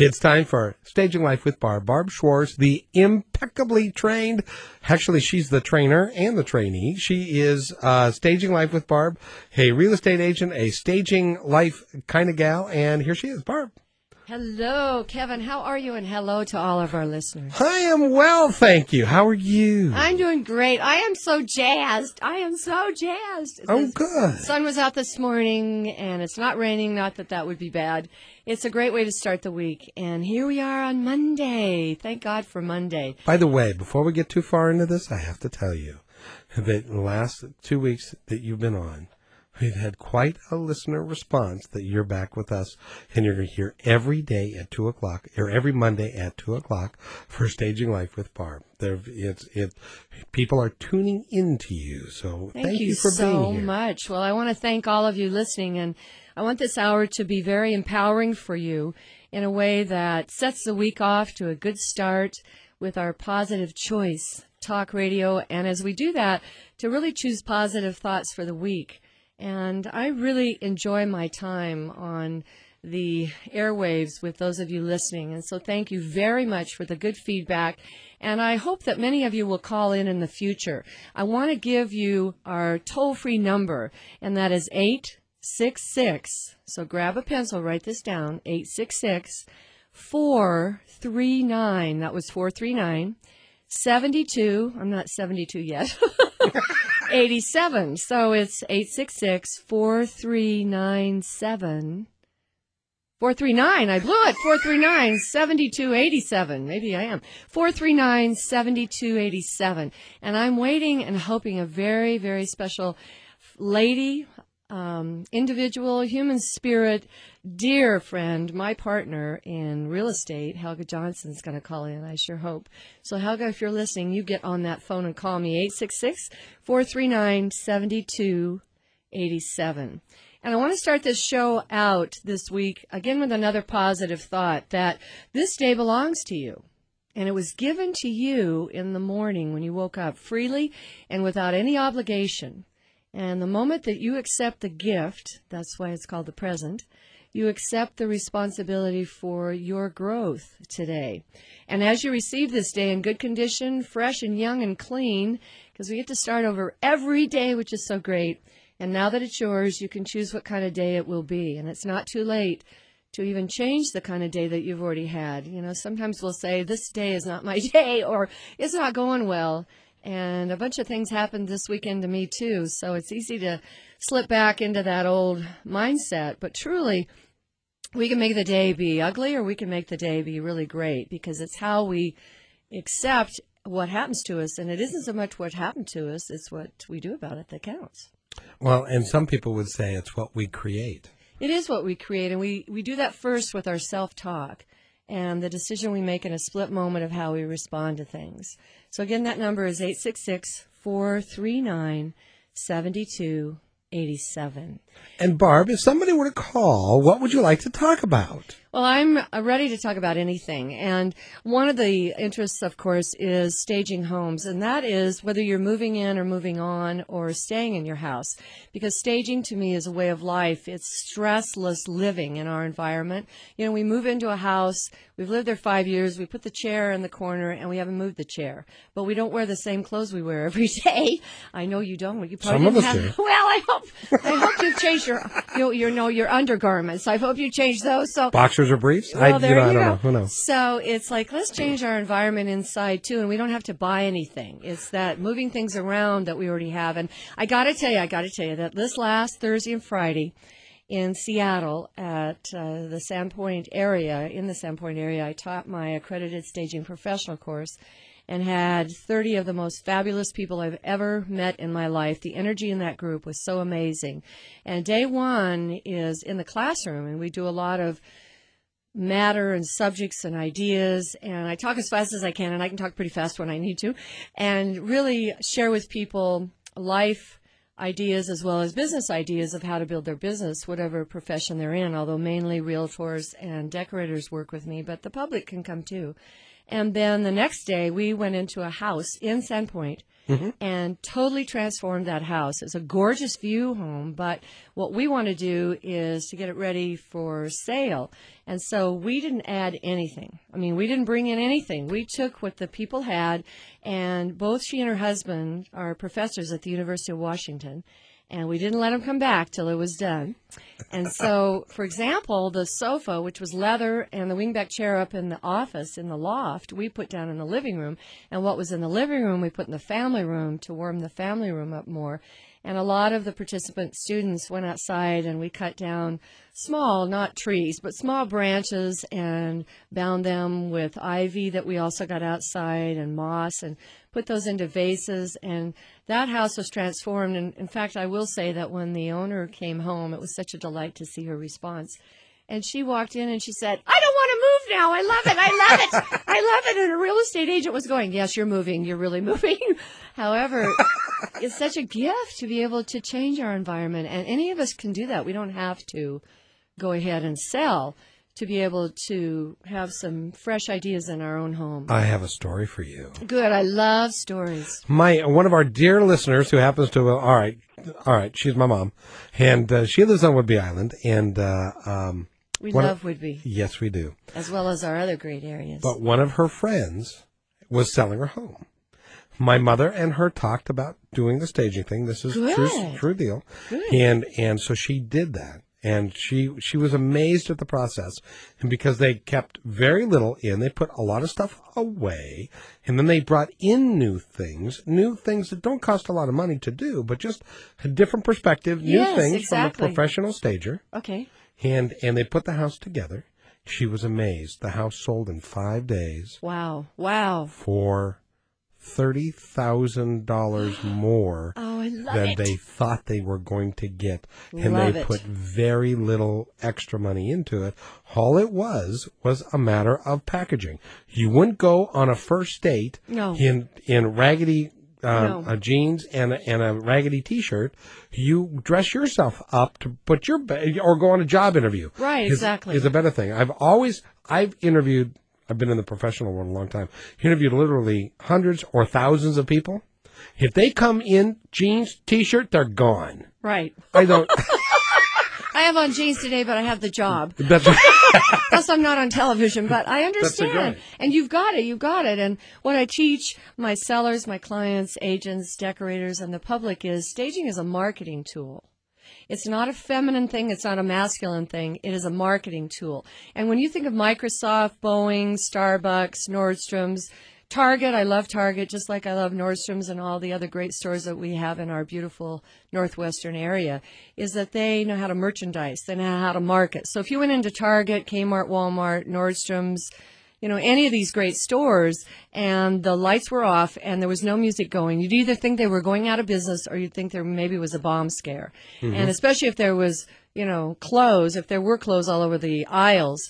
It's time for Staging Life with Barb. Barb Schwartz, the impeccably trained, actually she's the trainer and the trainee. She is Staging Life with Barb, a real estate agent, a staging life kind of gal, and here she is, Barb. Hello, Kevin. How are you? And hello to all of our listeners. I am well, thank you. How are you? I'm doing great. I am so jazzed. Oh, good. The sun was out this morning, and it's not raining. Not that that would be bad. It's a great way to start the week. And here we are on Monday. Thank God for Monday. By the way, before we get too far into this, I have to tell you that in the last 2 weeks that you've been on, we've had quite a listener response that you're back with us, and you're going to hear every day at 2 o'clock, or every Monday at 2 o'clock for Staging Life with Barb. People are tuning into you, so thank you for being here. Thank you so much. Well, I want to thank all of you listening, and I want this hour to be very empowering for you in a way that sets the week off to a good start with our Positive Choice Talk Radio, and as we do that, to really choose positive thoughts for the week. And I really enjoy my time on the airwaves with those of you listening. And so thank you very much for the good feedback. And I hope that many of you will call in the future. I want to give you our toll-free number, and that is 866. So grab a pencil, write this down, 866-439. That was 439. 72. I'm not 72 yet. 87. So it's 866-4397. 439. I blew it. 439-7287. Maybe I am. 439-7287. And I'm waiting and hoping a very, very special lady, individual, human spirit, dear friend, my partner in real estate, Helga Johnson, is going to call in, I sure hope. So, Helga, if you're listening, you get on that phone and call me, 866-439-7287. And I want to start this show out this week, again, with another positive thought, that this day belongs to you. And it was given to you in the morning when you woke up freely and without any obligation. And the moment that you accept the gift, that's why it's called the present, you accept the responsibility for your growth today. And as you receive this day in good condition, fresh and young and clean, because we get to start over every day, which is so great. And now that it's yours, you can choose what kind of day it will be. And it's not too late to even change the kind of day that you've already had. You know, sometimes we'll say, this day is not my day, or it's not going well. And a bunch of things happened this weekend to me, too. So it's easy to slip back into that old mindset. But truly, we can make the day be ugly, or we can make the day be really great, because it's how we accept what happens to us. And it isn't so much what happened to us, it's what we do about it that counts. Well, and some people would say it's what we create. It is what we create. And we do that first with our self-talk and the decision we make in a split moment of how we respond to things. So again, that number is 866-439-7287. And Barb, if somebody were to call, what would you like to talk about? Well, I'm ready to talk about anything. And one of the interests, of course, is staging homes. And that is whether you're moving in or moving on or staying in your house. Because staging, to me, is a way of life. It's stressless living in our environment. You know, we move into a house. We've lived there 5 years. We put the chair in the corner, and we haven't moved the chair. But we don't wear the same clothes we wear every day. I know you don't. You probably Some of us have. do. Well, I hope you've changed your undergarments. I hope you changed those. So Boxers or briefs? Well, I don't know. Who knows? So it's like, let's change our environment inside, too, and we don't have to buy anything. It's that moving things around that we already have. And I got to tell you that this last Thursday and Friday in Seattle at the Sandpoint area, I taught my accredited staging professional course and had 30 of the most fabulous people I've ever met in my life. The energy in that group was so amazing. And day one is in the classroom, and we do a lot of matter and subjects and ideas, and I talk as fast as I can, and I can talk pretty fast when I need to, and really share with people life ideas as well as business ideas of how to build their business, whatever profession they're in, although mainly realtors and decorators work with me, but the public can come too. And then the next day, we went into a house in Sandpoint and totally transformed that house. It's a gorgeous view home, but what we want to do is to get it ready for sale. And so we didn't add anything. I mean, we didn't bring in anything. We took what the people had, and both she and her husband are professors at the University of Washington. And we didn't let them come back till it was done. And so, for example, the sofa, which was leather, and the wingback chair up in the office, in the loft, we put down in the living room. And what was in the living room, we put in the family room to warm the family room up more. And a lot of the participant students went outside, and we cut down small, not trees, but small branches and bound them with ivy that we also got outside and moss and put those into vases. And that house was transformed. And in fact, I will say that when the owner came home, it was such a delight to see her response. And she walked in and she said, "I don't want to move now. I love it. I love it. I love it." And a real estate agent was going, "Yes, you're moving. You're really moving." However, it's such a gift to be able to change our environment. And any of us can do that. We don't have to go ahead and sell to be able to have some fresh ideas in our own home. I have a story for you. Good. I love stories. One of our dear listeners who happens to, all right, she's my mom, and she lives on Whidbey Island, and We love Whidbey, yes, we do, as well as our other great areas. but one of her friends was selling her home. My mother and her talked about doing the staging thing. This is true deal. Good. And so she did that. And she was amazed at the process. And because they kept very little in, they put a lot of stuff away. And then they brought in new things that don't cost a lot of money to do, but just a different perspective, new things from a professional stager. Okay. And they put the house together. She was amazed. The house sold in 5 days. Wow. Wow. For $30,000 more than they thought they were going to get. And they put very little extra money into it. All it was a matter of packaging. You wouldn't go on a first date in raggedy jeans and a raggedy T-shirt. You dress yourself up to put or go on a job interview. Right, exactly. Is a better thing. I've interviewed. I've been in the professional world a long time. Interviewed literally hundreds or thousands of people. If they come in jeans, T-shirt, they're gone. Right. I don't. I have on jeans today, but I have the job. That's right. Plus, I'm not on television, but I understand. That's right. And you've got it. And what I teach my sellers, my clients, agents, decorators, and the public is staging is a marketing tool. It's not a feminine thing. It's not a masculine thing. It is a marketing tool. And when you think of Microsoft, Boeing, Starbucks, Nordstrom's, Target, I love Target, just like I love Nordstrom's and all the other great stores that we have in our beautiful northwestern area, is that they know how to merchandise. They know how to market. So if you went into Target, Kmart, Walmart, Nordstrom's, any of these great stores, and the lights were off and there was no music going, you'd either think they were going out of business or you'd think there maybe was a bomb scare. Mm-hmm. And especially if there was, clothes, if there were clothes all over the aisles.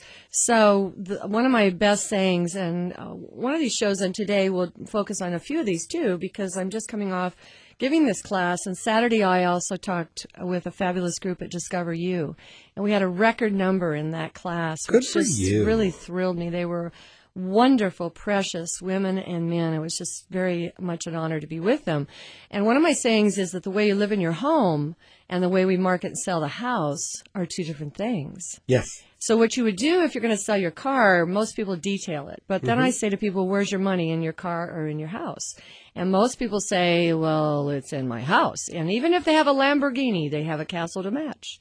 So one of my best sayings, and one of these shows, and today we'll focus on a few of these too, because I'm just coming off giving this class, and Saturday I also talked with a fabulous group at Discover You, and we had a record number in that class, which just really thrilled me. They were wonderful, precious women and men. It was just very much an honor to be with them. And one of my sayings is that the way you live in your home and the way we market and sell the house are two different things. Yes. So what you would do if you're going to sell your car, most people detail it. But then I say to people, where's your money, in your car or in your house? And most people say, well, it's in my house. And even if they have a Lamborghini, they have a castle to match.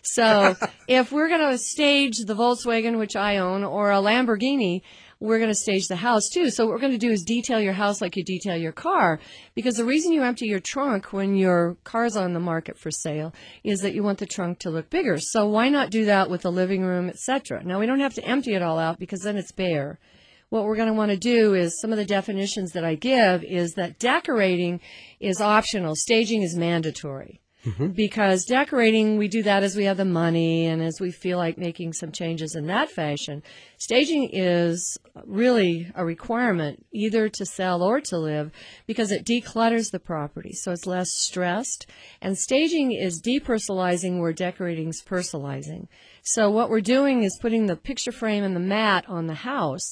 So if we're going to stage the Volkswagen, which I own, or a Lamborghini, we're going to stage the house too. So what we're going to do is detail your house like you detail your car, because the reason you empty your trunk when your car's on the market for sale is that you want the trunk to look bigger. So why not do that with the living room, etc.? Now, we don't have to empty it all out because then it's bare. What we're going to want to do is, some of the definitions that I give is that decorating is optional, staging is mandatory. Mm-hmm. Because decorating, we do that as we have the money and as we feel like making some changes in that fashion. Staging is really a requirement, either to sell or to live, because it declutters the property, so it's less stressed. And staging is depersonalizing where decorating is personalizing. So what we're doing is putting the picture frame and the mat on the house,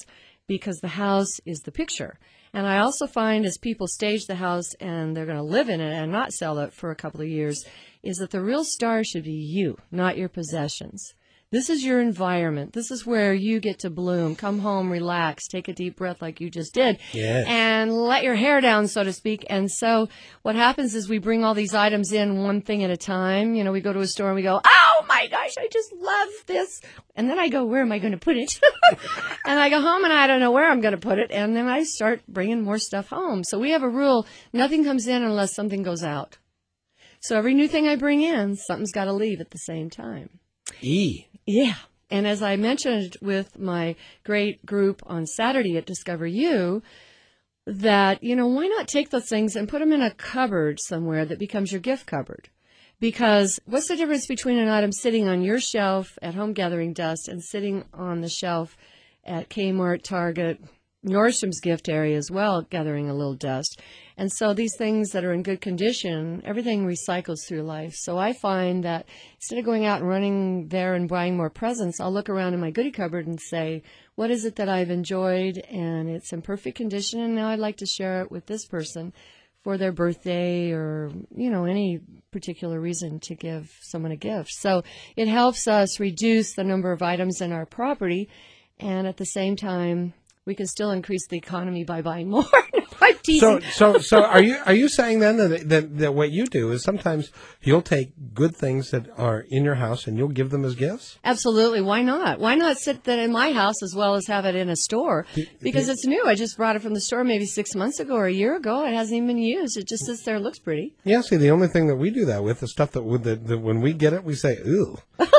because the house is the picture. And I also find as people stage the house and they're going to live in it and not sell it for a couple of years, is that the real star should be you, not your possessions. This is your environment. This is where you get to bloom. Come home, relax, take a deep breath like you just did, and let your hair down, so to speak. And so what happens is we bring all these items in one thing at a time. You know, we go to a store and we go, oh my gosh, I just love this. And then I go, where am I going to put it? And I go home and I don't know where I'm going to put it. And then I start bringing more stuff home. So we have a rule, nothing comes in unless something goes out. So every new thing I bring in, something's got to leave at the same time. Yeah. And as I mentioned with my great group on Saturday at Discover You, that, you know, why not take those things and put them in a cupboard somewhere that becomes your gift cupboard? Because what's the difference between an item sitting on your shelf at home gathering dust and sitting on the shelf at Kmart, Target, Nordstrom's gift area as well, gathering a little dust? And so these things that are in good condition, everything recycles through life. So I find that instead of going out and running there and buying more presents, I'll look around in my goodie cupboard and say, what is it that I've enjoyed and it's in perfect condition, and now I'd like to share it with this person for their birthday or, you know, any particular reason to give someone a gift. So it helps us reduce the number of items in our property, and at the same time, we can still increase the economy by buying more. I'm teasing. So are you saying then that what you do is sometimes you'll take good things that are in your house and you'll give them as gifts? Absolutely. Why not? Why not sit that in my house as well as have it in a store? Because it's new. I just brought it from the store maybe 6 months ago or a year ago. It hasn't even been used. It just sits there and looks pretty. Yeah, see, the only thing that we do that with is stuff that when we get it, we say, ooh.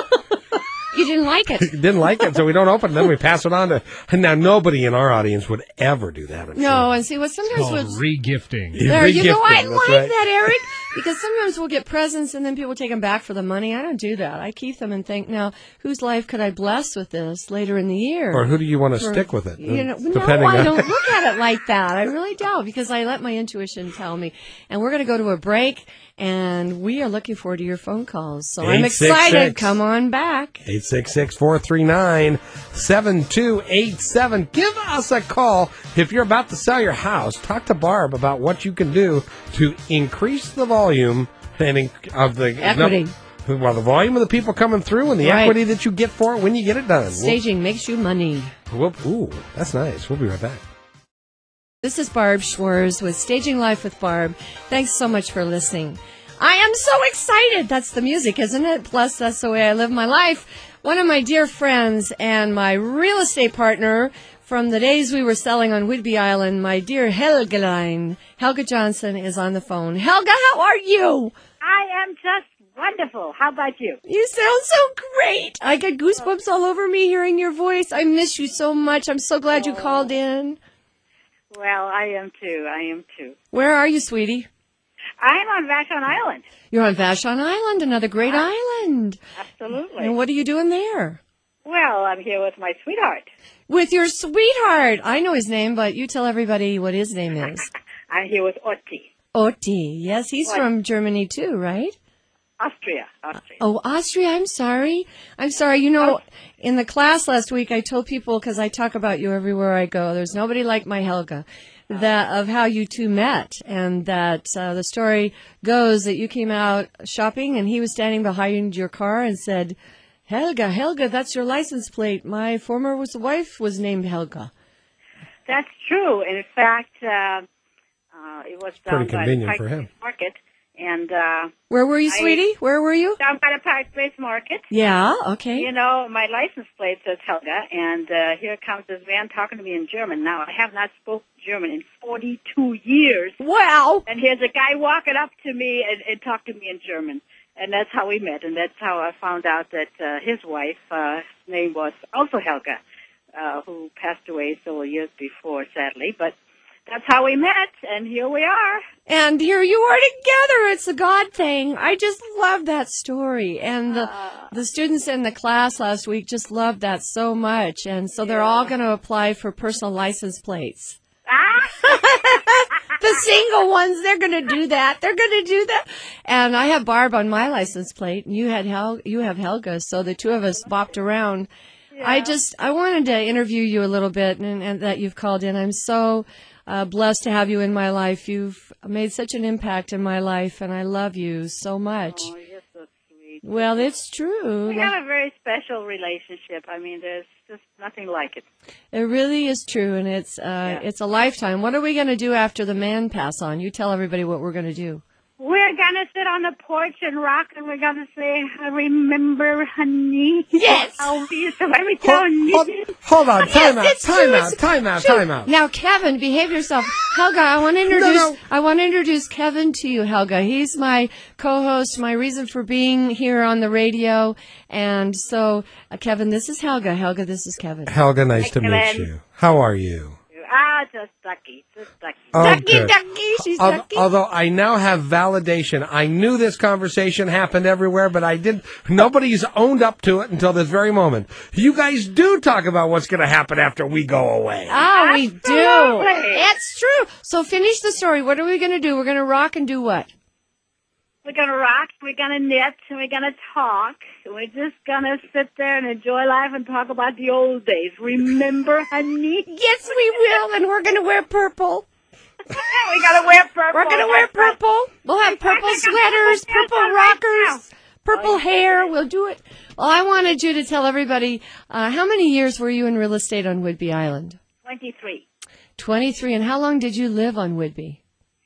You didn't like it. Didn't like it, so we don't open it, then we pass it on to... And now, nobody in our audience would ever do that, I'm no, sure. And see, what sometimes... It's called regifting. There, you know, I like right. that, Eric, because sometimes we'll get presents and then people take them back for the money. I don't do that. I keep them and think, now, whose life could I bless with this later in the year? Or who do you want to stick with it? You know, no, I don't look at it like that. I really don't, because I let my intuition tell me. And we're going to go to a break, and we are looking forward to your phone calls. So I'm excited. Come on back. 866-439-7287. Give us a call if you're about to sell your house. Talk to Barb about what you can do to increase the volume of the equity. The volume of the people coming through and the equity that you get for it when you get it done. Staging makes you money. Ooh, that's nice. We'll be right back. This is Barb Schwarz with Staging Life with Barb. Thanks so much for listening. I am so excited. That's the music, isn't it? Plus, that's the way I live my life. One of my dear friends and my real estate partner from the days we were selling on Whidbey Island, my dear Helga Johnson, is on the phone. Helga, how are you? I am just wonderful. How about you? You sound so great. I get goosebumps all over me hearing your voice. I miss you so much. I'm so glad you called in. Well, I am too. Where are you, sweetie? I'm on Vashon Island. You're on Vashon Island, another great island. Absolutely. And what are you doing there? Well, I'm here with my sweetheart. With your sweetheart. I know his name, but you tell everybody what his name is. I'm here with Otti. Otti. Yes, he's from Germany too, right? Austria. Oh, Austria. I'm sorry. You know, in the class last week, I told people, because I talk about you everywhere I go, there's nobody like my Helga, of how you two met. And that the story goes that you came out shopping and he was standing behind your car and said, Helga, that's your license plate. My former wife was named Helga. That's true. In fact, it was down pretty convenient by the for him. Market. And where were you, sweetie? Where were you? Down by the Park Place Market. Yeah, okay. You know, my license plate says Helga, and here comes this man talking to me in German. Now, I have not spoken German in 42 years. Wow. And here's a guy walking up to me and talking to me in German. And that's how we met, and that's how I found out that his wife, name was also Helga, who passed away several years before, sadly. But that's how we met, and here we are. And here you are together. It's a God thing. I just love that story. And the students in the class last week just loved that so much. And so they're all going to apply for personal license plates. The single ones, they're going to do that. And I have Barb on my license plate, and you have Helga. So the two of us bopped around I wanted to interview you a little bit, and that you've called in. I'm so blessed to have you in my life. You've made such an impact in my life, and I love you so much. Oh, you're so sweet. Well, it's true. We have a very special relationship. I mean, there's just nothing like it. It really is true, and it's a lifetime. What are we going to do after the man pass on? You tell everybody what we're going to do. We're gonna sit on the porch and rock, and we're gonna say, "Remember, honey." Yes. How we used to every time. Hold on. Time out. it's true. Time out. Now, Kevin, behave yourself. Helga, I want to introduce Kevin to you, Helga. He's my co-host, my reason for being here on the radio. And so, Kevin, this is Helga. Helga, this is Kevin. Helga, nice to meet Kevin. you. How are you? Just ducky. Oh, Ducky, good. she's ducky. Although I now have validation. I knew this conversation happened everywhere, but nobody's owned up to it until this very moment. You guys do talk about what's going to happen after we go away. Ah, we do. Absolutely. It's true. So finish the story. What are we going to do? We're going to rock and do what? We're gonna rock, we're gonna knit, and we're gonna talk. We're just gonna sit there and enjoy life and talk about the old days. Remember, honey? Yes, we will, and we're going to wear purple. We gotta wear purple. We're going to wear purple. We'll have purple sweaters, purple rockers, purple hair. We'll do it. Well, I wanted you to tell everybody, how many years were you in real estate on Whidbey Island? 23. 23. And how long did you live on Whidbey?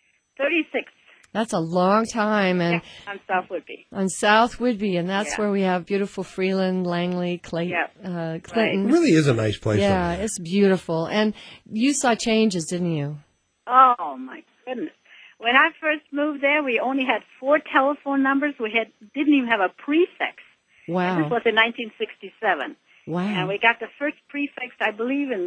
36. That's a long time. And On South Whidbey. on South Whidbey, and that's where we have beautiful Freeland, Langley, Clinton. It really is a nice place. Yeah, over there. it's beautiful. And you saw changes, didn't you? Oh, my goodness. When I first moved there, we only had 4 telephone numbers. We didn't even have a prefix. Wow. And this was in 1967. Wow. And we got the first prefix, I believe, in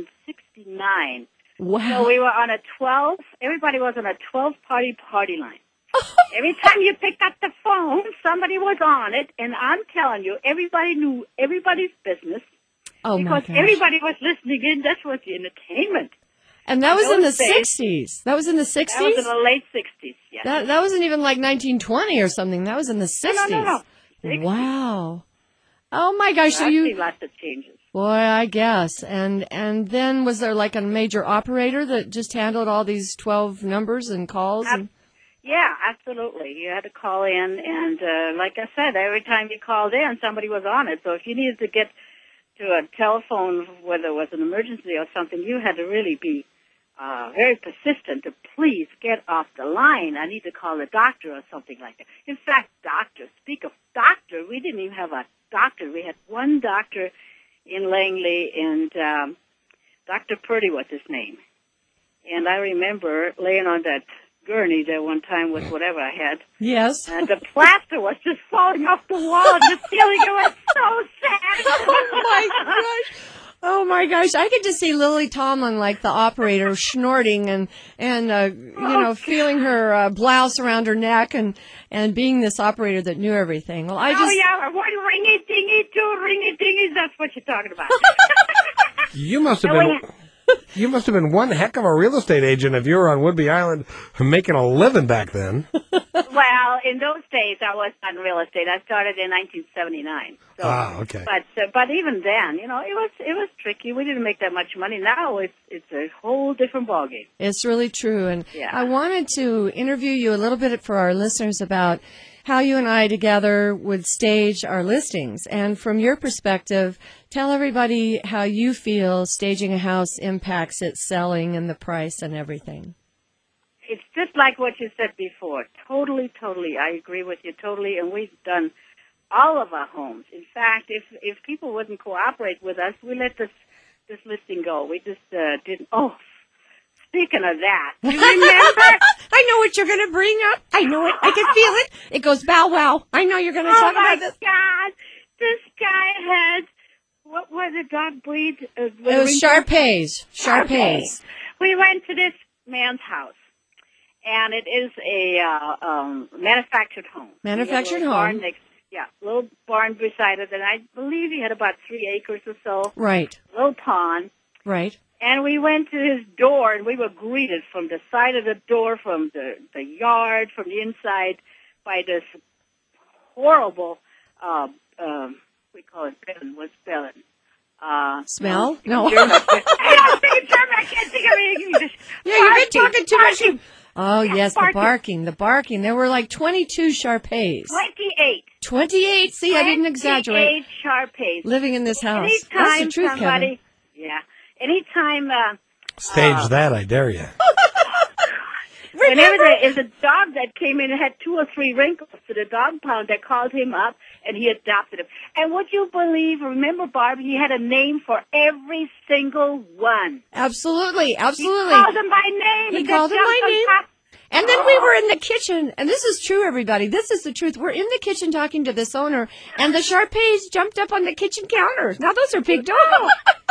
69. Wow. So we were on a 12. Everybody was on a 12-party party line. Every time you picked up the phone, somebody was on it, and I'm telling you, everybody knew everybody's business Oh, my because gosh. everybody was listening in. That was the entertainment. And that was in the those days- 60s. That was in the 60s? That was in the late 60s, yes. That wasn't even like 1920 or something. That was in the 60s. No. 60s. Wow. Oh, my gosh. So I've you... seen lots of changes. Boy, I guess. And then was there like a major operator that just handled all these 12 numbers and calls? Yeah, absolutely. You had to call in, and like I said, every time you called in, somebody was on it. So if you needed to get to a telephone, whether it was an emergency or something, you had to really be very persistent to please get off the line. I need to call a doctor or something like that. In fact, speak of doctor, we didn't even have a doctor. We had one doctor in Langley, and Dr. Purdy was his name. And I remember laying on that gurney there one time with whatever I had. Yes. And the plaster was just falling off the wall and the ceiling. It was so sad. Oh, my gosh. Oh, my gosh. I could just see Lily Tomlin, like the operator, snorting and feeling her blouse around her neck and being this operator that knew everything. Well, Oh, yeah, one ringy-dingy, 2 ringy-dingies, that's what you're talking about. You must have been one heck of a real estate agent if you were on Whidbey Island making a living back then. Well, in those days, I was on real estate. I started in 1979. So, okay. But even then, it was tricky. We didn't make that much money. Now it's a whole different ballgame. It's really true. And Yeah. I wanted to interview you a little bit for our listeners about how you and I together would stage our listings. And from your perspective, tell everybody how you feel staging a house impacts its selling and the price and everything. It's just like what you said before. Totally. I agree with you totally. And we've done all of our homes. In fact, if people wouldn't cooperate with us, we let this listing go. We just didn't. Oh, speaking of that, you remember? I know what you're going to bring up. I know it. I can feel it. It goes bow wow. I know you're going to talk about this. Oh, my God. This guy had, what was the dog breed? It was Shar-Peis. Shar-Peis. We went to this man's house, and it is a manufactured home. Manufactured He had a little home. barn little barn beside it, and I believe he had about 3 acres or so. Right. Little pond. Right. And we went to his door, and we were greeted from the side of the door, from the yard, from the inside, by this horrible, we call it Bellin. What's Bellin? Smell? No. German. I think it's German. I can't think of it. Yeah, you've been talking too much. Barking. Oh, Yeah, yes, barking. the barking. There were like 22 Shar-Peis. 28. 28? See, I didn't exaggerate. 28 Shar-Peis. Living in this house. That's the Anytime truth, somebody, Kevin. yeah, anytime, Stage that, I dare you. whenever there is a dog that came in and had 2 or 3 wrinkles to the dog pound that called him up and he adopted him. And would you believe, remember, Barb, he had a name for every single one. Absolutely. He called them by name. He and called them jumped by on name. top. And then we were in the kitchen, and this is true, everybody. This is the truth. We're in the kitchen talking to this owner, and the Shar-Peis jumped up on the kitchen counter. Now, those are big dogs.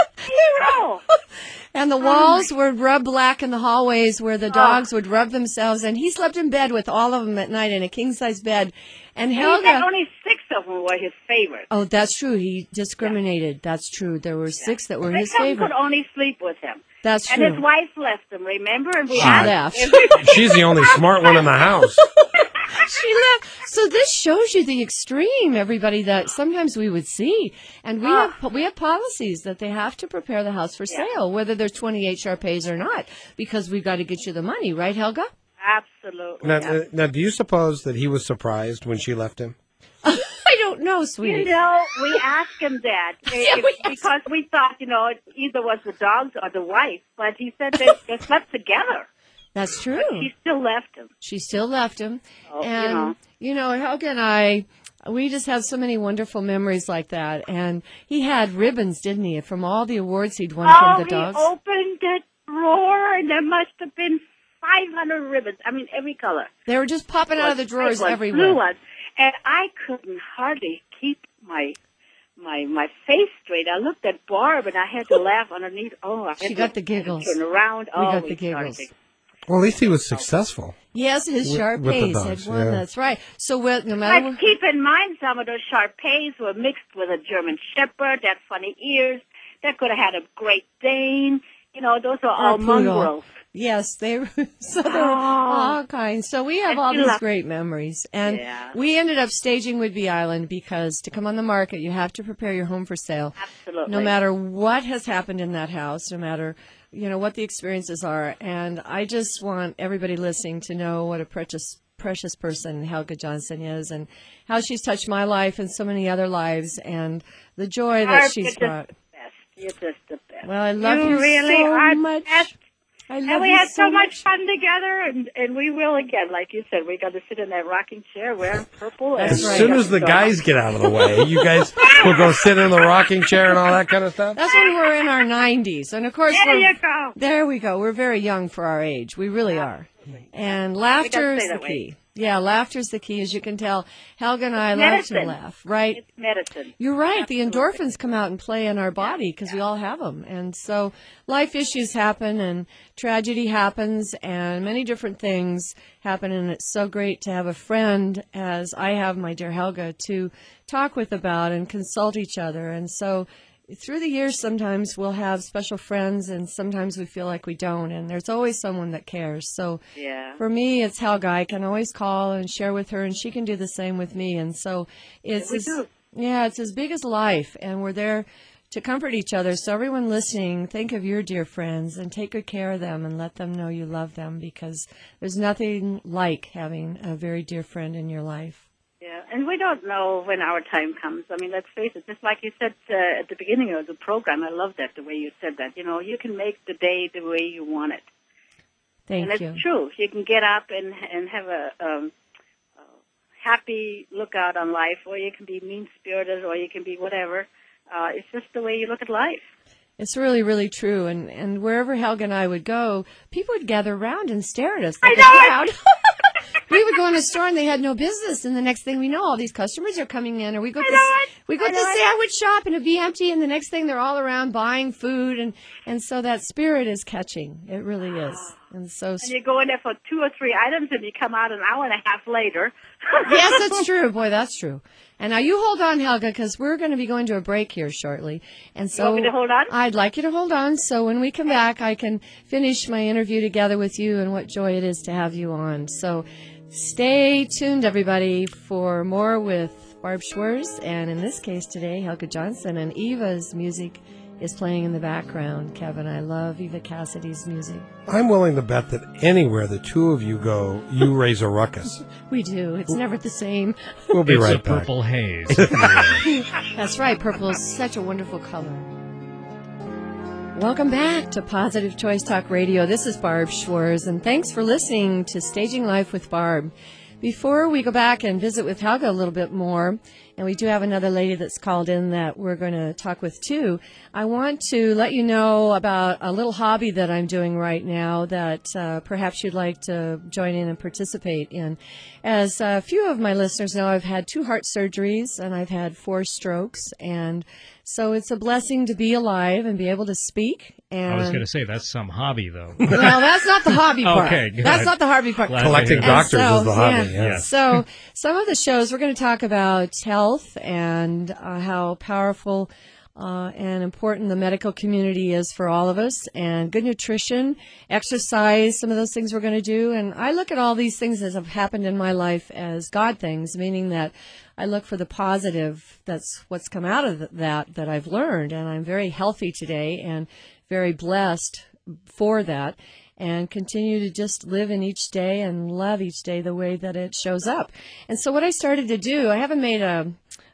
Hero. And the walls would rub black in the hallways where the dogs would rub themselves, and he slept in bed with all of them at night in a king-size bed. And He Helga... said only 6 of them were his favorites. Oh, that's true. He discriminated. That's true. There were 6 that were his 6 of them favorite. could only sleep with him. That's And true. his wife left him, remember? And we She asked left. She's the only smart one in the house. She left. So this shows you the extreme, everybody, that sometimes we would see. And we have policies that they have to prepare the house for sale, whether there's 28 Shar-Peis or not, because we've got to get you the money, right, Helga? Absolutely. Now, do you suppose that he was surprised when she left him? I don't know, You sweetie. know, we asked him that because we thought, it either was the dogs or the wife. But he said they slept together. That's true. She still left him. She still left him. Oh, And, Helga and I, we just have so many wonderful memories like that. And he had ribbons, didn't he, from all the awards he'd won from the dogs? He opened that drawer, and there must have been 500 ribbons. I mean, every color. They were just popping out of the drawers White ones, everywhere. blue ones. And I couldn't hardly keep my face straight. I looked at Barb, and I had to laugh underneath. Oh, She got the giggles. Turn around. We got the giggles. Well, at least he was successful. Yes, his With the Shar-Peis dogs, had won. yeah. That's right. So no matter But what, keep in mind, some of those Shar-Peis were mixed with a German Shepherd, that funny ears. That could have had a Great Dane. Those are all poodle. mongrels. yes, they were. So there were all kinds. So we have And all she these left. great memories, and Yeah. we ended up staging Whidbey Island because to come on the market, you have to prepare your home for sale. Absolutely. No matter what has happened in that house, no matter what the experiences are, and I just want everybody listening to know what a precious person Helga Johnson is, and how she's touched my life and so many other lives, and the joy that Barb, she's you're brought. just the best. You're just the best. Well, I love you really so are much. best. I love And we you had so much much. fun together, and we will again. Like you said, we got to sit in that rocking chair wearing purple. That's As right. soon as the guys get out of the way, you guys will go sit in the rocking chair and all that kind of stuff? That's when we're in our 90s. And, of course, There you go. there we go. We're very young for our age. We really are. And laughter We gotta is stay the that key. way. Yeah, laughter is the key. As you can tell, Helga and I love Medicine. to laugh, right? It's medicine. You're right. The endorphins come out and play in our body because we all have them. And so life issues happen and tragedy happens and many different things happen. And it's so great to have a friend, as I have my dear Helga, to talk with about and consult each other. And so through the years, sometimes we'll have special friends and sometimes we feel like we don't. And there's always someone that cares. So Yeah. for me, it's Helga. I can always call and share with her, and she can do the same with me. And so it's We do. it's as big as life, and we're there to comfort each other. So everyone listening, think of your dear friends and take good care of them and let them know you love them, because there's nothing like having a very dear friend in your life. Yeah, and we don't know when our time comes. I mean, let's face it, just like you said at the beginning of the program, I love that, the way you said that. You can make the day the way you want it. Thank And you. it's true. You can get up and have a happy look out on life, or you can be mean-spirited, or you can be whatever. It's just the way you look at life. It's really, really true. And wherever Helga and I would go, people would gather around and stare at us I like know a it. crowd. We would go in a store and they had no business, and the next thing we know, all these customers are coming in, or we go to sandwich shop and it'd be empty, and the next thing they're all around buying food, and so that spirit is catching. It really is. And so And you go in there for 2 or 3 items, and you come out an hour and a half later. yes, that's true. Boy, that's true. And now you hold on, Helga, because we're going to be going to a break here shortly. And so You want me to hold on? I'd like you to hold on, so when we come back, I can finish my interview together with you, and what joy it is to have you on. So stay tuned, everybody, for more with Barb Schwarz, and in this case today, Helga Johnson, and Eva's music is playing in the background. Kevin, I love Eva Cassidy's music. I'm willing to bet that anywhere the two of you go, you raise a ruckus. We do. It's never the same. We'll be It's right a back. purple haze. if you will. That's right. Purple is such a wonderful color. Welcome back to Positive Choice Talk Radio. This is Barb Schwarz, and thanks for listening to Staging Life with Barb. Before we go back and visit with Helga a little bit more, and we do have another lady that's called in that we're going to talk with too, I want to let you know about a little hobby that I'm doing right now that perhaps you'd like to join in and participate in. As a few of my listeners know, I've had 2 heart surgeries and I've had 4 strokes, and so it's a blessing to be alive and be able to speak. And I was going to say, that's some hobby, though. well, that's not the hobby part. Okay, good. That's not the hobby part. Glad Collecting to hear doctors And so, is the hobby. yeah. Yeah. Yes. So some of the shows, we're going to talk about health and how powerful and important the medical community is for all of us, and good nutrition, exercise, some of those things we're going to do. And I look at all these things that have happened in my life as God things, meaning that I look for the positive. That's what's come out of that I've learned. And I'm very healthy today and very blessed for that, and continue to just live in each day and love each day the way that it shows up. And so what I started to do, I haven't made a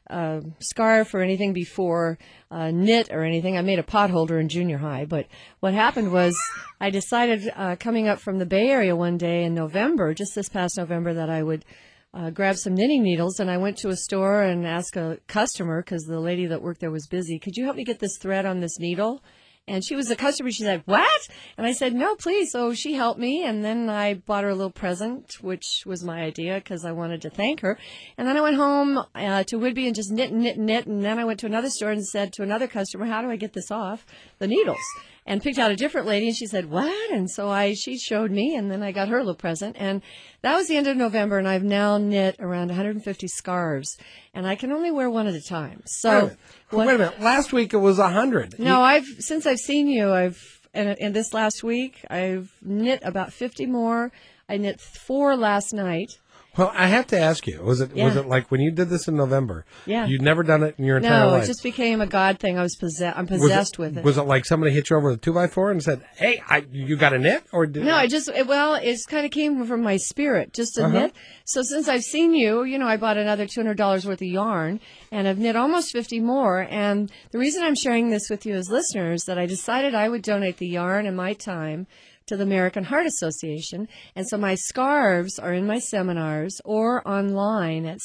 scarf or anything before, knit or anything. I made a pot holder in junior high, but what happened was I decided coming up from the Bay Area one day in November, just this past November, that I would grab some knitting needles, and I went to a store and asked a customer, because the lady that worked there was busy, could you help me get this thread on this needle? And she was a customer. She said, what? And I said, no, please. So she helped me. And then I bought her a little present, which was my idea because I wanted to thank her. And then I went home to Whidbey and just knit. And then I went to another store and said to another customer, how do I get this off the needles? And picked out a different lady, and she said, what? And so she showed me, and then I got her a little present. And that was the end of November, and I've now knit around 150 scarves. And I can only wear one at a time. So Wait a minute. Last week it was 100. No, since I've seen you, and this last week, I've knit about 50 more. I knit 4 last night. Well, I have to ask you, was it like when you did this in November? Yeah. You'd never done it in your entire No, life? it just became a God thing. I'm possessed with it. Was it like somebody hit you over with a 2x4 and said, hey, you got a knit? Or did No, it kind of came from my spirit, just a knit. So since I've seen you, I bought another $200 worth of yarn, and I've knit almost 50 more. And the reason I'm sharing this with you as listeners, that I decided I would donate the yarn and my time to the American Heart Association. And so my scarves are in my seminars or online at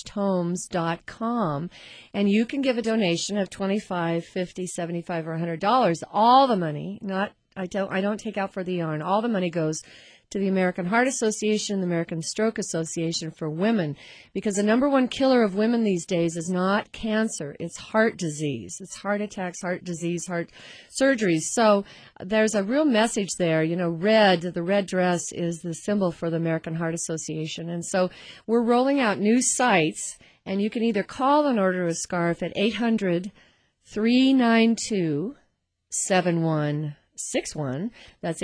stagedhomes.com. And you can give a donation of $25, $50, $75, or $100. All the money, I don't take out for the yarn. All the money goes to the American Heart Association, the American Stroke Association for women, because the number one killer of women these days is not cancer, it's heart disease. It's heart attacks, heart disease, heart surgeries. So there's a real message there. The red dress is the symbol for the American Heart Association. And so we're rolling out new sites, and you can either call and order a scarf at 800-392-7161. That's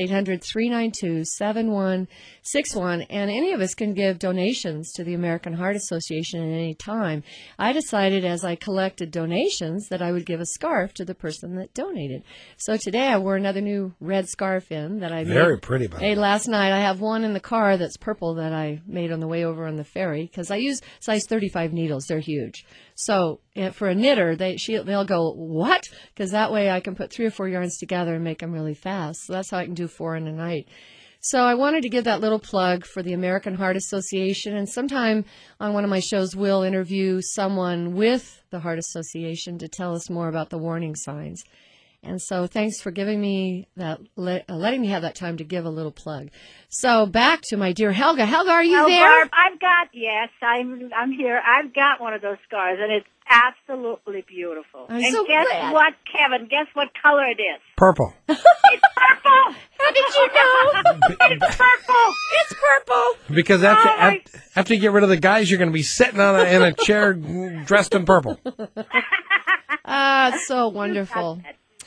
800-392-7161. And any of us can give donations to the American Heart Association at any time. I decided as I collected donations that I would give a scarf to the person that donated. So today I wore another new red scarf that I Very pretty, by the way. last night. I have one in the car that's purple that I made on the way over on the ferry, because I use size 35 needles. They're huge. So for a knitter, they'll go, what? Because that way I can put 3 or 4 yarns together and make them really fast. So that's how I can do 4 in a night. So I wanted to give that little plug for the American Heart Association. And sometime on one of my shows, we'll interview someone with the Heart Association to tell us more about the warning signs. And so thanks for giving me that, letting me have that time to give a little plug. So back to my dear Helga. Helga, are you there? Barb, I'm here. I've got one of those scarves, and it's absolutely beautiful. I'm and so guess glad. what, Kevin? Guess what color it is? Purple. It's purple! How did you know? It's purple! It's purple. Because after you get rid of the guys, you're going to be sitting in a chair dressed in purple. Ah, it's so wonderful.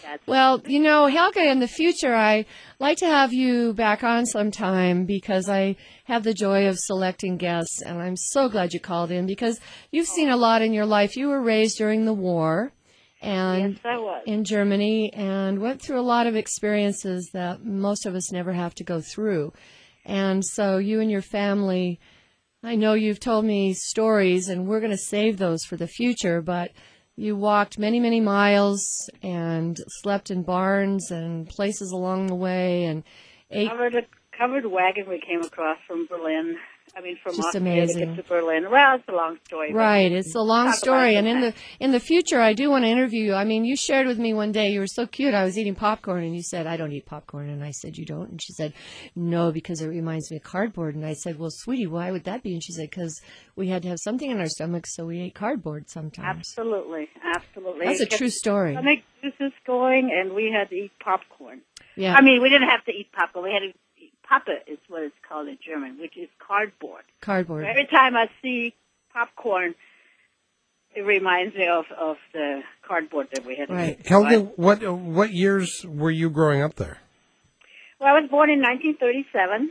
Well, Helga, in the future, I like to have you back on sometime because I have the joy of selecting guests, and I'm so glad you called in because you've seen a lot in your life. You were raised during the war and Yes, I was. in Germany and went through a lot of experiences that most of us never have to go through. And so you and your family, I know you've told me stories, and we're going to save those for the future, but you walked many, many miles and slept in barns and places along the way and ate. Covered wagon we came across from Berlin. From Just Austria amazing. to get to Berlin. Well, it's a long story. but Right, it's a long talk story, about and it in the future, I do want to interview you. You shared with me one day, you were so cute, I was eating popcorn, and you said, I don't eat popcorn, and I said, you don't? And she said, no, because it reminds me of cardboard, and I said, well, sweetie, why would that be? And she said, because we had to have something in our stomachs, so we ate cardboard sometimes. Absolutely. That's a It kept true story. stomach juices going, and we had to eat popcorn. Yeah. We didn't have to eat popcorn. We had to eat Pappe is what it's called in German, which is cardboard. Cardboard. Every time I see popcorn, it reminds me of the cardboard that we had. Right. Helga, what years were you growing up there? Well, I was born in 1937,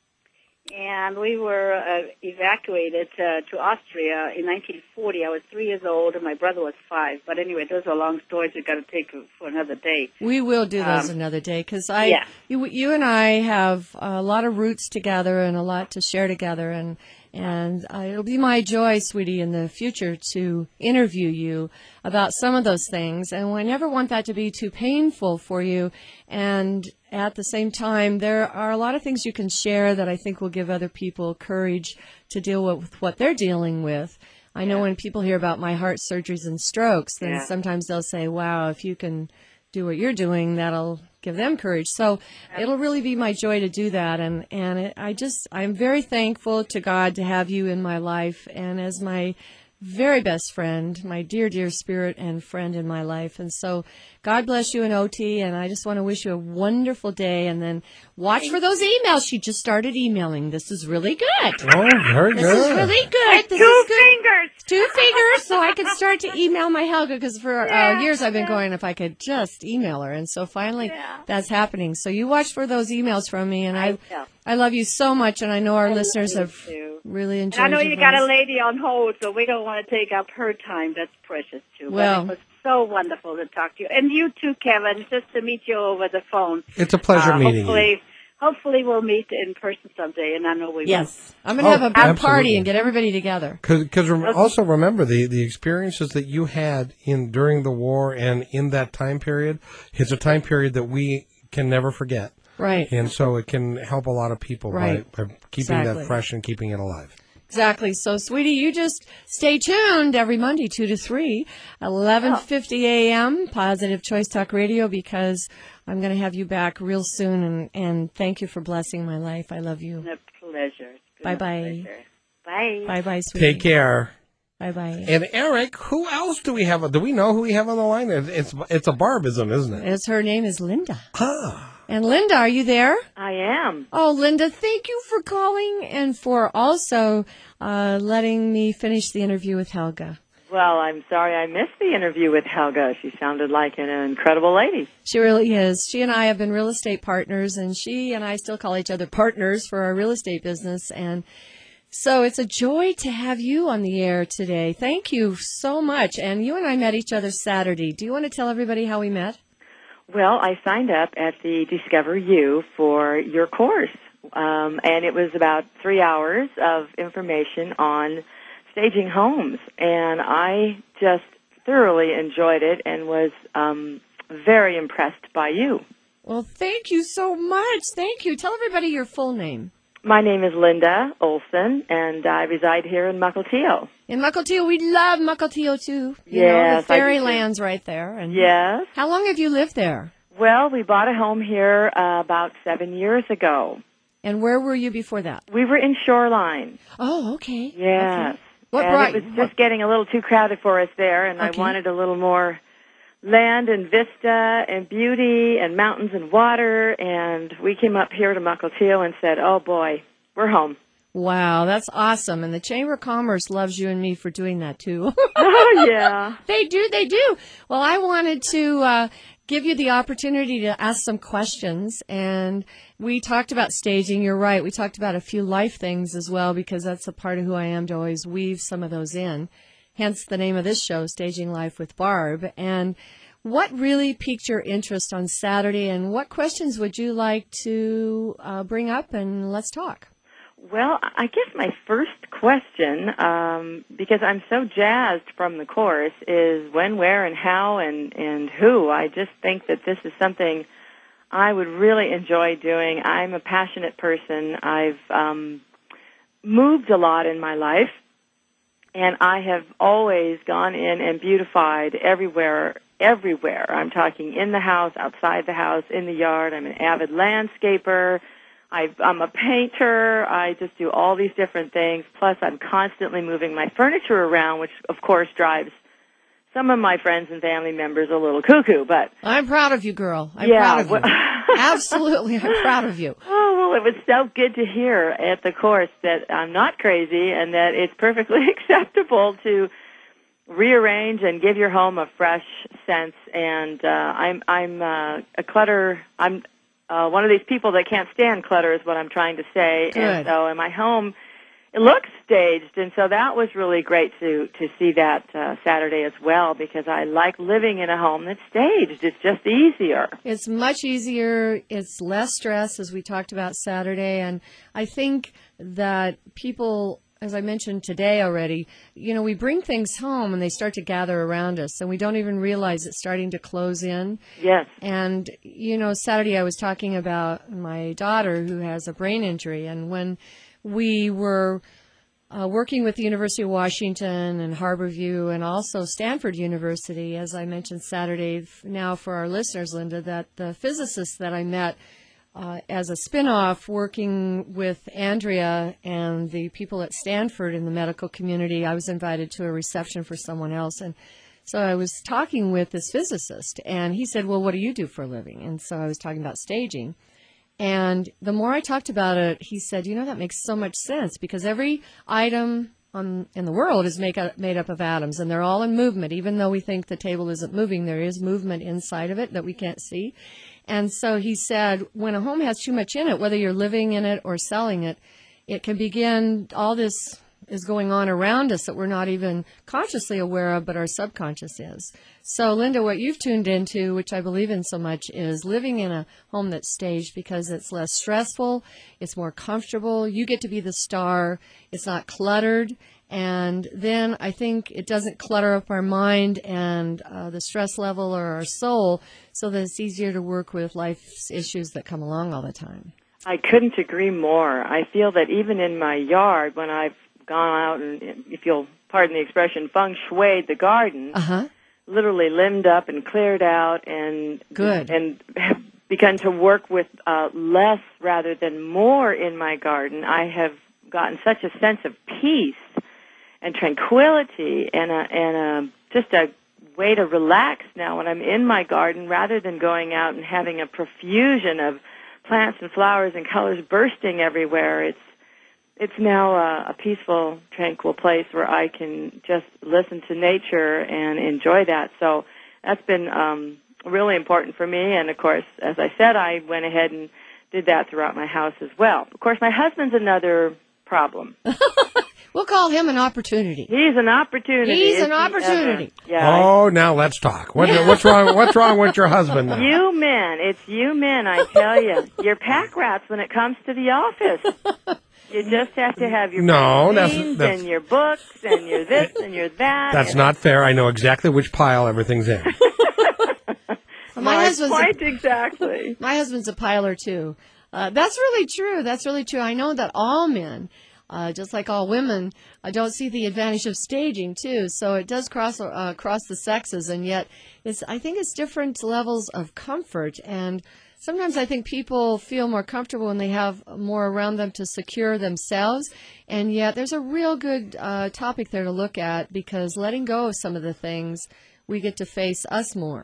and we were evacuated to Austria in 1940. I was 3 years old, and my brother was 5. But anyway, those are long stories we've got to take for another day. We will do those another day because Yeah. you and I have a lot of roots together and a lot to share together, and it'll be my joy, sweetie, in the future to interview you about some of those things. And I never want that to be too painful for you. And at the same time, there are a lot of things you can share that I think will give other people courage to deal with what they're dealing with. I know when people hear about my heart surgeries and strokes, then sometimes they'll say, wow, if you can do what you're doing, that'll give them courage. So it'll really be my joy to do that. And I'm very thankful to God to have you in my life and as my very best friend, my dear, dear spirit and friend in my life. And so God bless you and OT, and I just want to wish you a wonderful day. And then watch for those emails. She just started emailing. This is really good. Oh, very good. This is really good. This Two is good. fingers. 2 fingers, so I could start to email my Helga, because for years I've been going, if I could just email her. And so finally that's happening. So you watch for those emails from me, and I love you so much, and I know our listeners have really enjoyed I know your you got a voice. lady on hold, so we don't want to take up her time. That's precious, too. Well, but it was so wonderful to talk to you. And you, too, Kevin, just to meet you over the phone. It's a pleasure meeting you. Hopefully we'll meet in person someday, and I know we will. yes. I'm going to have a big absolutely. party and get everybody together. Because also remember the experiences that you had during the war and in that time period. It's a time period that we can never forget. Right. And so it can help a lot of people by keeping Exactly. that fresh and keeping it alive. Exactly. So, sweetie, you just stay tuned every Monday, 2 to 3, 11:50 a.m., Positive Choice Talk Radio, because I'm going to have you back real soon. And thank you for blessing my life. I love you. It's been a pleasure. Bye-bye. Bye. Bye-bye, sweetie. Take care. Bye-bye. And Eric, who else do we have? Do we know who we have on the line? It's a Barbism, isn't it? Her name is Linda. Ah. And Linda, are you there? I am. Oh, Linda, thank you for calling and for also letting me finish the interview with Helga. Well, I'm sorry I missed the interview with Helga. She sounded like an incredible lady. She really is. She and I have been real estate partners, and she and I still call each other partners for our real estate business. And so it's a joy to have you on the air today. Thank you so much. And you and I met each other Saturday. Do you want to tell everybody how we met? Well, I signed up at the Discover You for your course, and it was about 3 hours of information on staging homes, and I just thoroughly enjoyed it and was very impressed by you. Well, thank you so much. Thank you. Tell everybody your full name. My name is Linda Olson, and I reside here in Mukilteo. In Mukilteo, we love Mukilteo too. You Yes, know, the I do fairyland's right there. And Yes. how long have you lived there? Well, we bought a home here about 7 years ago. And where were you before that? We were in Shoreline. Oh, okay. Yes. Okay. What and brought it was just getting a little too crowded for us there, and Okay. I wanted a little more land and vista and beauty and mountains and water, and we came up here to Mukilteo and said, oh, boy, we're home. Wow, that's awesome. And the Chamber of Commerce loves you and me for doing that, too. Oh, yeah. They do. Well, I wanted to give you the opportunity to ask some questions. And we talked about staging. You're right. We talked about a few life things as well, because that's a part of who I am, to always weave some of those in. Hence the name of this show, Staging Life with Barb. And what really piqued your interest on Saturday, and what questions would you like to bring up, and let's talk? Well, I guess my first question, because I'm so jazzed from the course, is when, where, and how, and who. I just think that this is something I would really enjoy doing. I'm a passionate person. I've moved a lot in my life, and I have always gone in and beautified everywhere. I'm talking in the house, outside the house, in the yard. I'm an avid landscaper. I'm a painter. I just do all these different things. Plus, I'm constantly moving my furniture around, which, of course, drives some of my friends and family members a little cuckoo. But I'm proud of you, girl. I'm proud of you. Absolutely, I'm proud of you. Oh, well, it was so good to hear at the course that I'm not crazy and that it's perfectly acceptable to rearrange and give your home a fresh sense. And I'm one of these people that can't stand clutter, is what I'm trying to say. Good. And so in my home, it looks staged, and so that was really great to see that Saturday as well, because I like living in a home that's staged. It's just easier. It's much easier. It's less stress, as we talked about Saturday. And I think that people, as I mentioned today already, we bring things home and they start to gather around us, and we don't even realize it's starting to close in. Yes. And, Saturday I was talking about my daughter who has a brain injury, and when we were working with the University of Washington and Harborview and also Stanford University, as I mentioned Saturday, now for our listeners, Linda, that the physicists that I met as a spinoff working with Andrea and the people at Stanford in the medical community, I was invited to a reception for someone else. And so I was talking with this physicist, and he said, well, what do you do for a living? And so I was talking about staging. And the more I talked about it, he said, that makes so much sense, because every item in the world is made up of atoms, and they're all in movement. Even though we think the table isn't moving, there is movement inside of it that we can't see. And so he said, when a home has too much in it, whether you're living in it or selling it, it can begin, all this is going on around us that we're not even consciously aware of, but our subconscious is. So, Linda, what you've tuned into, which I believe in so much, is living in a home that's staged, because it's less stressful, it's more comfortable, you get to be the star, it's not cluttered, and then I think it doesn't clutter up our mind and the stress level or our soul, so that it's easier to work with life's issues that come along all the time. I couldn't agree more. I feel that even in my yard, when I've gone out and, if you'll pardon the expression, feng shuied the garden, literally limbed up and cleared out, and good, and have begun to work with less rather than more in my garden, I have gotten such a sense of peace and tranquility and just a way to relax now when I'm in my garden, rather than going out and having a profusion of plants and flowers and colors bursting everywhere. It's now a peaceful, tranquil place where I can just listen to nature and enjoy that. So that's been really important for me. And, of course, as I said, I went ahead and did that throughout my house as well. Of course, my husband's another problem. We'll call him an opportunity. He's an opportunity. He's an opportunity. Yeah. Oh, now let's talk. What's wrong? What's wrong with your husband now? You men, it's you men, I tell you. You're pack rats when it comes to the office. You just have to have your magazines and your books and your this and your that. That's not fair. I know exactly which pile everything's in. My husband's exactly. My husband's a piler too. That's really true. That's really true. I know that all men, just like all women, don't see the advantage of staging too. So it does cross the sexes, and yet I think it's different levels of comfort. And sometimes I think people feel more comfortable when they have more around them to secure themselves. And yet there's a real good topic there to look at, because letting go of some of the things, we get to face us more.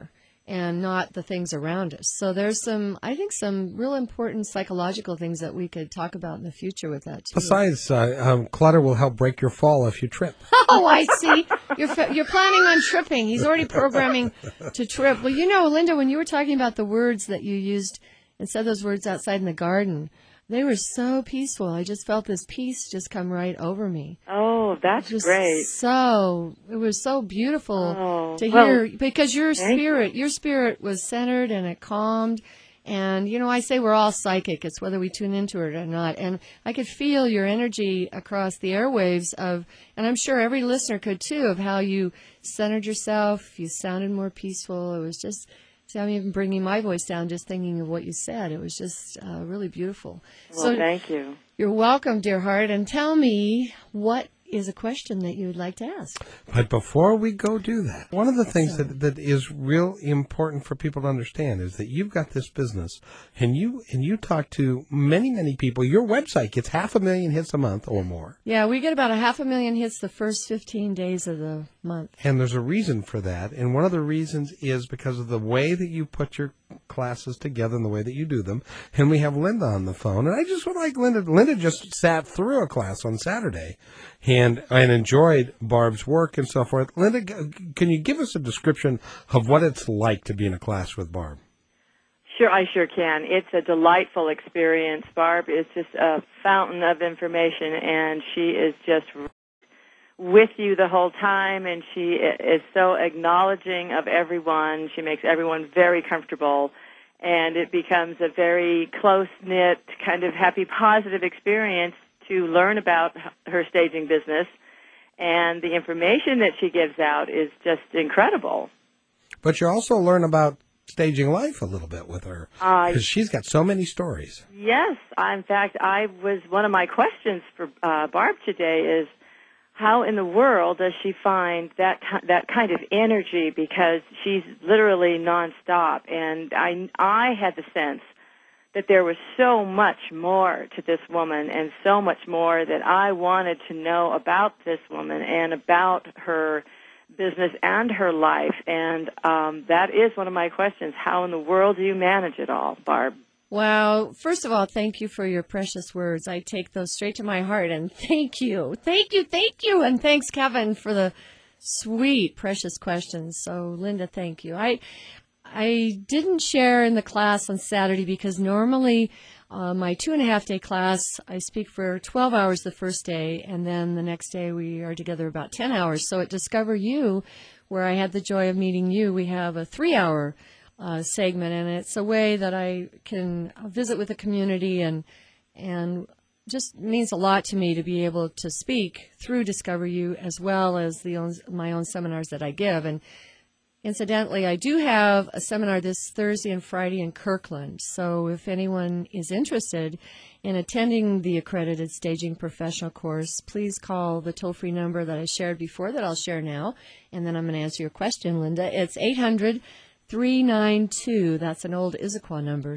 and not the things around us. So there's I think some real important psychological things that we could talk about in the future with that too. Besides, clutter will help break your fall if you trip. Oh, I see. You're planning on tripping. He's already programming to trip. Well, Linda, when you were talking about the words that you used and said those words outside in the garden, they were so peaceful. I just felt this peace just come right over me. Oh, that's great. It was so beautiful to hear, because your spirit was centered and it calmed. And, I say we're all psychic. It's whether we tune into it or not. And I could feel your energy across the airwaves and I'm sure every listener could too, of how you centered yourself. You sounded more peaceful. It was just, see, I'm even bringing my voice down just thinking of what you said. It was just really beautiful. Well, thank you. You're welcome, dear heart. And tell me, what is a question that you would like to ask? But before we go do that, one of the things that is real important for people to understand is that you've got this business and you talk to many, many people. Your website gets 500,000 hits a month or more. Yeah, we get about 500,000 hits the first 15 days of the month. And there's a reason for that. And one of the reasons is because of the way that you put your classes together and the way that you do them. And we have Linda on the phone. And I just would like Linda just sat through a class on Saturday and enjoyed Barb's work and so forth. Linda, can you give us a description of what it's like to be in a class with Barb? Sure, I sure can. It's a delightful experience. Barb is just a fountain of information, and she is just with you the whole time, and she is so acknowledging of everyone. She makes everyone very comfortable, and it becomes a very close-knit, kind of happy, positive experience to learn about her staging business, and the information that she gives out is just incredible. But you also learn about staging life a little bit with her, because she's got so many stories. Yes. In fact, one of my questions for Barb today is, how in the world does she find that kind of energy? Because she's literally nonstop, and I had the sense that there was so much more to this woman and so much more that I wanted to know about this woman and about her business and her life. And that is one of my questions. How in the world do you manage it all, Barb? Wow. First of all, thank you for your precious words. I take those straight to my heart, and thank you. Thank you, thank you. And thanks, Kevin, for the sweet, precious questions. So, Linda, thank you. I didn't share in the class on Saturday because normally my 2.5-day class, I speak for 12 hours the first day, and then the next day we are together about 10 hours. So at Discover You, where I had the joy of meeting you, we have a 3-hour segment, and it's a way that I can visit with the community, and just means a lot to me to be able to speak through Discover You as well as my own seminars that I give. And incidentally, I do have a seminar this Thursday and Friday in Kirkland, so if anyone is interested in attending the accredited staging professional course, please call the toll-free number that I shared before that I'll share now, and then I'm going to answer your question, Linda. It's 800-392, that's an old Issaquah number,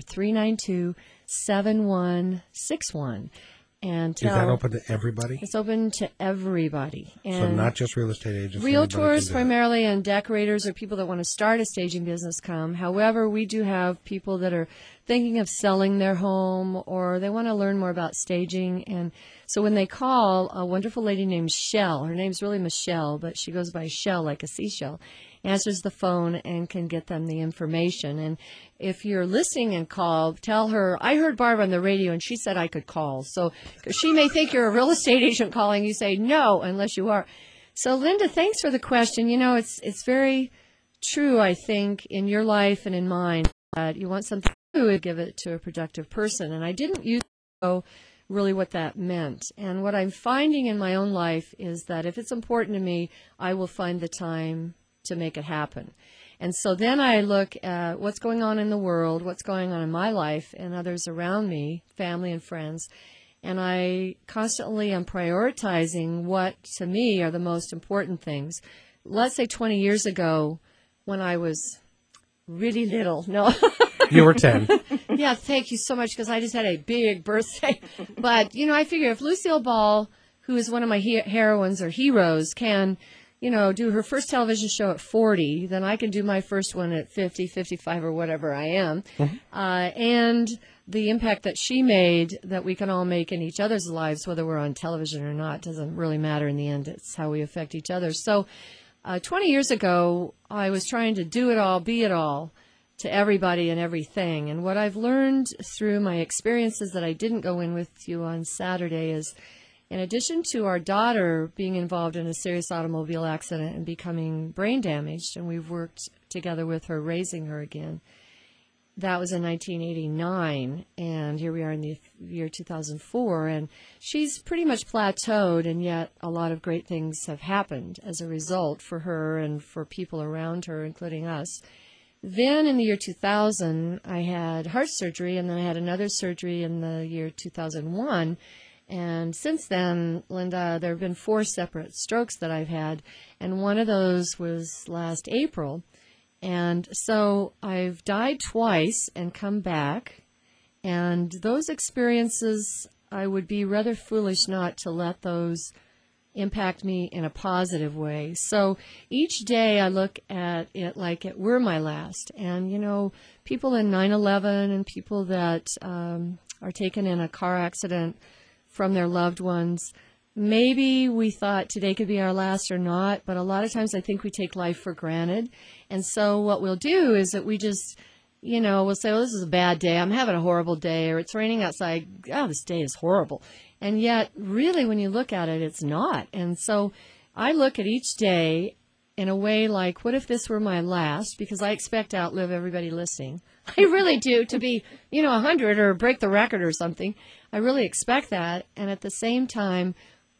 392-7161. And is that open to everybody? It's open to everybody. And so not just real estate agents? Realtors primarily and decorators or people that want to start a staging business come. However, we do have people that are thinking of selling their home or they want to learn more about staging. And so when they call, a wonderful lady named Shell, her name's really Michelle, but she goes by Shell like a seashell, answers the phone and can get them the information. And if you're listening and call, tell her, I heard Barb on the radio and she said I could call. So she may think you're a real estate agent calling. You say no, unless you are. So Linda, thanks for the question. You know, it's very true, I think, in your life and in mine, that you want something to give it to a productive person. And I didn't use to know really what that meant. And what I'm finding in my own life is that if it's important to me, I will find the time to make it happen. And so then I look at what's going on in the world, what's going on in my life and others around me, family and friends, and I constantly am prioritizing what to me are the most important things. Let's say 20 years ago when I was really little. No. You were 10. Yeah, thank you so much, because I just had a big birthday. But, you know, I figure if Lucille Ball, who is one of my heroines or heroes, can do her first television show at 40, then I can do my first one at 50, 55, or whatever I am. And the impact that she made that we can all make in each other's lives, whether we're on television or not, doesn't really matter in the end. It's how we affect each other. So 20 years ago, I was trying to do it all, be it all, to everybody and everything. And what I've learned through my experiences that I didn't go in with you on Saturday is, in addition to our daughter being involved in a serious automobile accident and becoming brain damaged, and we've worked together with her, raising her again, that was in 1989, and here we are in the year 2004, and she's pretty much plateaued, and yet a lot of great things have happened as a result for her and for people around her, including us. Then in the year 2000, I had heart surgery, and then I had another surgery in the year 2001. And since then, Linda, there have been 4 separate strokes that I've had, and one of those was last April. And so I've died twice and come back, and those experiences, I would be rather foolish not to let those impact me in a positive way. So each day I look at it like it were my last. And, people in 9/11 and people that are taken in a car accident from their loved ones, maybe we thought today could be our last or not, but a lot of times I think we take life for granted. And so what we'll do is that we just, we'll say, this is a bad day. I'm having a horrible day, or it's raining outside. Oh, this day is horrible. And yet, really, when you look at it, it's not. And so I look at each day in a way like, what if this were my last? Because I expect to outlive everybody listening. I really do, to be, 100 or break the record or something. I really expect that. And at the same time,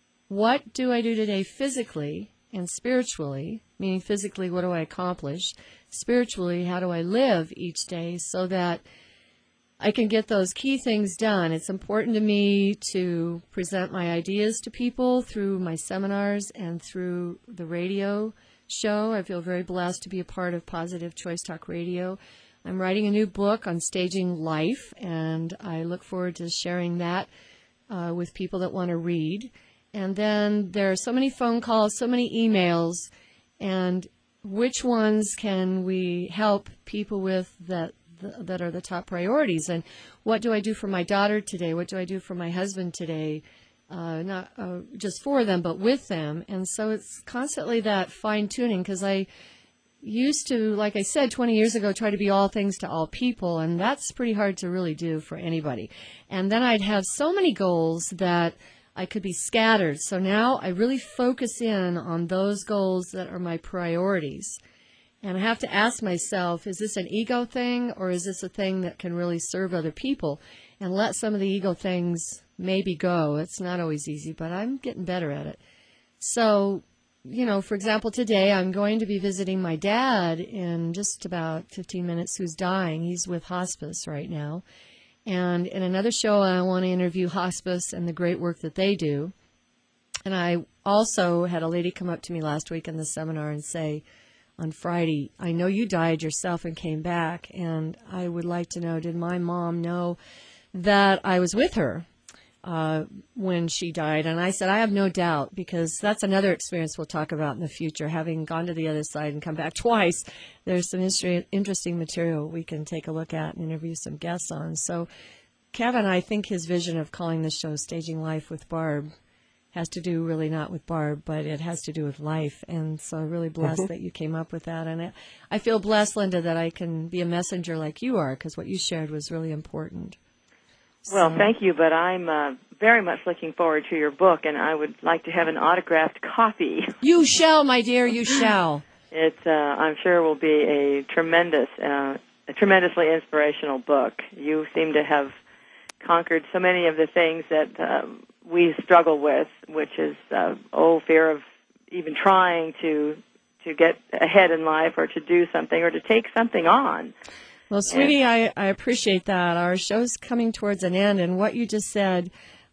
what do I do today physically and spiritually? Meaning physically, what do I accomplish? Spiritually, how do I live each day so that I can get those key things done? It's important to me to present my ideas to people through my seminars and through the radio show. I feel very blessed to be a part of Positive Choice Talk Radio. I'm writing a new book on staging life, and I look forward to sharing that with people that want to read. And then there are so many phone calls, so many emails, and which ones can we help people with that are the top priorities? And what do I do for my daughter today? What do I do for my husband today? Not just for them, but with them. And so it's constantly that fine-tuning, because I used to, like I said, 20 years ago, try to be all things to all people, and that's pretty hard to really do for anybody. And then I'd have so many goals that I could be scattered. So now I really focus in on those goals that are my priorities. And I have to ask myself, is this an ego thing, or is this a thing that can really serve other people? And let some of the ego things maybe go. It's not always easy, but I'm getting better at it. So, for example, today I'm going to be visiting my dad in just about 15 minutes, who's dying. He's with hospice right now. And in another show, I want to interview hospice and the great work that they do. And I also had a lady come up to me last week in the seminar and say, on Friday, I know you died yourself and came back, and I would like to know, did my mom know that I was with her when she died? And I said, I have no doubt, because that's another experience we'll talk about in the future. Having gone to the other side and come back twice, there's some interesting material we can take a look at and interview some guests on. So Kevin, I think his vision of calling the show Staging Life with Barb has to do really not with Barb, but it has to do with life. And so I'm really blessed that you came up with that. And I feel blessed, Linda, that I can be a messenger like you are, because what you shared was really important. Well, thank you, but I'm very much looking forward to your book, and I would like to have an autographed copy. You shall, my dear, you shall. It, I'm sure, will be a tremendously inspirational book. You seem to have conquered so many of the things that we struggle with, which is, fear of even trying to get ahead in life, or to do something, or to take something on. Well, sweetie, I appreciate that. Our show's coming towards an end, and what you just said,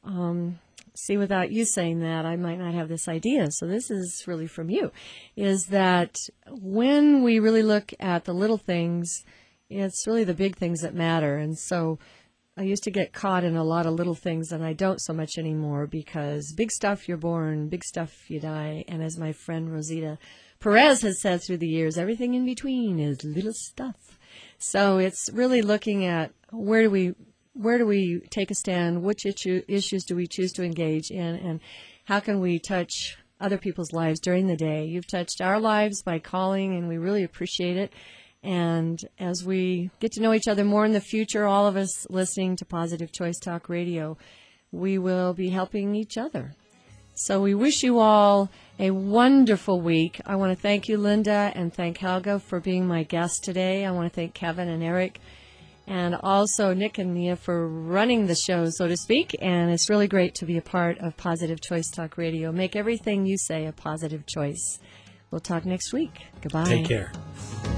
without you saying that, I might not have this idea, so this is really from you, is that when we really look at the little things, it's really the big things that matter. And so I used to get caught in a lot of little things, and I don't so much anymore, because big stuff you're born, big stuff you die. And as my friend Rosita Perez has said through the years, everything in between is little stuff. So it's really looking at where do we take a stand, which issues do we choose to engage in, and how can we touch other people's lives during the day. You've touched our lives by calling, and we really appreciate it. And as we get to know each other more in the future, all of us listening to Positive Choice Talk Radio, we will be helping each other. So we wish you all a wonderful week. I want to thank you, Linda, and thank Helga for being my guest today. I want to thank Kevin and Eric, and also Nick and Nia for running the show, so to speak. And it's really great to be a part of Positive Choice Talk Radio. Make everything you say a positive choice. We'll talk next week. Goodbye. Take care.